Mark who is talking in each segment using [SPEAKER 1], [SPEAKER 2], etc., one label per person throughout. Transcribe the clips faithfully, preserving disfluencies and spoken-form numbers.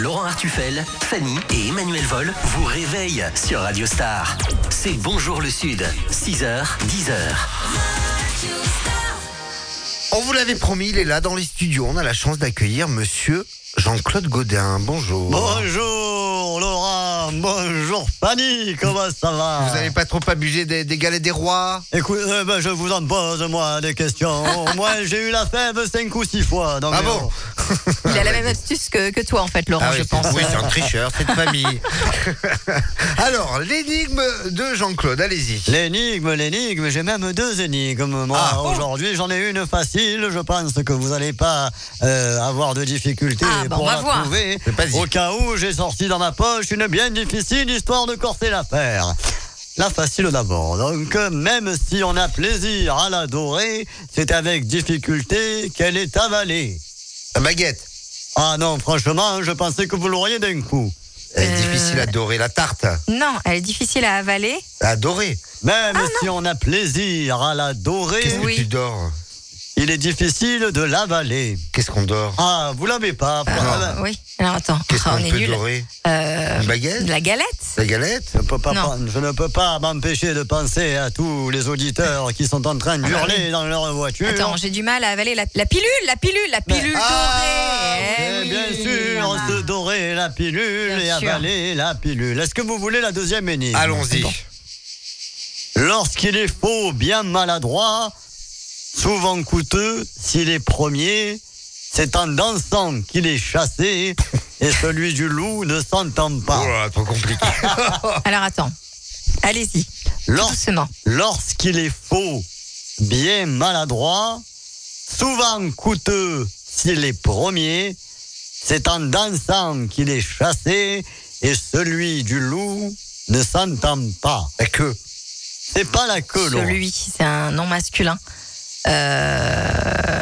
[SPEAKER 1] Laurent Artufel, Fanny et Emmanuel Vol vous réveillent sur Radio Star. C'est Bonjour le Sud, six heures, dix heures.
[SPEAKER 2] On vous l'avait promis, il est là dans les studios. On a la chance d'accueillir monsieur Jean-Claude Gaudin. Bonjour.
[SPEAKER 3] Bonjour Laurent, bonjour Fanny, comment ça va?
[SPEAKER 2] Vous n'avez pas trop abusé des, des galets des rois?
[SPEAKER 3] Écoute, euh, ben, je vous en pose moi des questions. Moi j'ai eu la fève cinq ou six fois. Donc,
[SPEAKER 2] Ah bon?
[SPEAKER 4] Il a la même astuce que, que toi en fait, Laurent,
[SPEAKER 2] Ah
[SPEAKER 4] je
[SPEAKER 2] oui,
[SPEAKER 4] pense.
[SPEAKER 2] c'est, oui, c'est un tricheur, cette famille. Alors, l'énigme de Jean-Claude, allez-y.
[SPEAKER 3] L'énigme, l'énigme, j'ai même deux énigmes. Moi,
[SPEAKER 2] Ah,
[SPEAKER 3] aujourd'hui, j'en ai une facile. Je pense que vous n'allez pas euh, avoir de difficultés
[SPEAKER 4] Ah, bah,
[SPEAKER 3] pour
[SPEAKER 4] on va
[SPEAKER 3] la
[SPEAKER 4] voir.
[SPEAKER 3] trouver.
[SPEAKER 2] Mais vas-y.
[SPEAKER 3] Au cas où, j'ai sorti dans ma poche une bien difficile histoire de corser l'affaire. La facile d'abord. Donc, même si on a plaisir à l'adorer, c'est avec difficulté qu'elle est avalée.
[SPEAKER 2] La baguette.
[SPEAKER 3] Ah non, franchement, je pensais que vous l'auriez d'un coup.
[SPEAKER 2] Elle est
[SPEAKER 4] Euh,
[SPEAKER 2] difficile à dorer, la tarte.
[SPEAKER 4] Non, elle est difficile à avaler.
[SPEAKER 2] À dorer.
[SPEAKER 3] Même si on a plaisir à l'adorer,
[SPEAKER 2] Qu'est-ce
[SPEAKER 4] Oui.
[SPEAKER 2] que tu dors?
[SPEAKER 3] il est difficile de l'avaler.
[SPEAKER 2] Qu'est-ce qu'on dort?
[SPEAKER 3] Ah, vous l'avez pas.
[SPEAKER 4] Euh, oui. Alors attends,
[SPEAKER 2] Qu'est-ce
[SPEAKER 4] Ah,
[SPEAKER 2] qu'on
[SPEAKER 4] on est
[SPEAKER 2] peut
[SPEAKER 4] nul.
[SPEAKER 2] dorer?
[SPEAKER 4] Euh,
[SPEAKER 2] Une baguette?
[SPEAKER 4] de la galette.
[SPEAKER 2] La galette?
[SPEAKER 3] Je, peux pas
[SPEAKER 4] Non.
[SPEAKER 3] pen- je ne peux pas m'empêcher de penser à tous les auditeurs qui sont en train d'hurler dans leur voiture.
[SPEAKER 4] Attends, j'ai du mal à avaler la, la pilule, la pilule, la pilule
[SPEAKER 2] Ah,
[SPEAKER 4] dorée.
[SPEAKER 3] Eh
[SPEAKER 4] Eh oui.
[SPEAKER 3] bien sûr, se dorer la pilule
[SPEAKER 4] Bien
[SPEAKER 3] et
[SPEAKER 4] sûr.
[SPEAKER 3] avaler la pilule. Est-ce que vous voulez la deuxième énigme?
[SPEAKER 2] Allons-y.
[SPEAKER 3] Bon. Lorsqu'il est faux, bien maladroit, souvent coûteux, s'il est premier, c'est en dansant qu'il est chassé, et celui du loup ne s'entend pas.
[SPEAKER 2] Oh là, trop compliqué.
[SPEAKER 4] Alors attends, allez-y,
[SPEAKER 3] Lors-
[SPEAKER 4] doucement.
[SPEAKER 3] Lorsqu'il est faux, bien maladroit, souvent coûteux s'il est premier, c'est en dansant qu'il est chassé, et celui du loup ne s'entend pas.
[SPEAKER 2] La queue.
[SPEAKER 3] C'est pas la queue, Laurent.
[SPEAKER 4] Celui, c'est un nom masculin. Euh...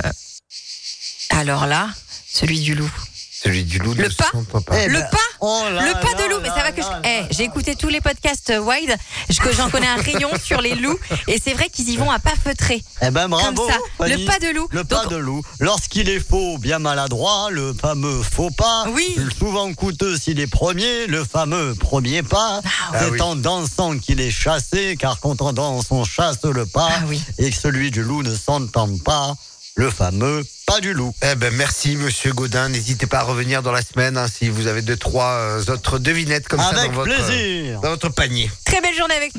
[SPEAKER 4] Alors là, celui du loup.
[SPEAKER 2] Celui du loup
[SPEAKER 4] Le
[SPEAKER 2] ne
[SPEAKER 4] pas
[SPEAKER 2] s'entend pas.
[SPEAKER 3] Eh
[SPEAKER 4] Le
[SPEAKER 3] ben,
[SPEAKER 4] pas
[SPEAKER 3] oh là
[SPEAKER 4] Le pas
[SPEAKER 3] là
[SPEAKER 4] de loup, mais
[SPEAKER 3] là
[SPEAKER 4] ça va que je...
[SPEAKER 3] là
[SPEAKER 4] Eh,
[SPEAKER 3] là
[SPEAKER 4] j'ai
[SPEAKER 3] là.
[SPEAKER 4] écouté tous les podcasts euh, Wide, je- que j'en connais un rayon sur les loups, et c'est vrai qu'ils y vont à pas feutrer.
[SPEAKER 3] Eh ben bravo,
[SPEAKER 4] Comme ça.
[SPEAKER 3] Fanny.
[SPEAKER 4] Le pas de loup.
[SPEAKER 3] Le pas
[SPEAKER 4] Donc-
[SPEAKER 3] de loup. Lorsqu'il est faux, bien maladroit, le fameux faux pas.
[SPEAKER 4] Oui.
[SPEAKER 3] Souvent coûteux s'il est premier, le fameux premier pas.
[SPEAKER 4] Ah
[SPEAKER 3] C'est
[SPEAKER 2] oui.
[SPEAKER 3] en dansant qu'il est chassé, car quand on danse, on chasse le pas.
[SPEAKER 4] Ah oui.
[SPEAKER 3] Et que celui du loup ne s'entend pas, le fameux pas du loup.
[SPEAKER 2] Eh ben merci monsieur Gaudin, n'hésitez pas à revenir dans la semaine hein, si vous avez deux trois euh, autres devinettes comme ça
[SPEAKER 3] Avec
[SPEAKER 2] dans votre,
[SPEAKER 3] plaisir.
[SPEAKER 2] dans votre panier.
[SPEAKER 4] Très belle journée avec nous.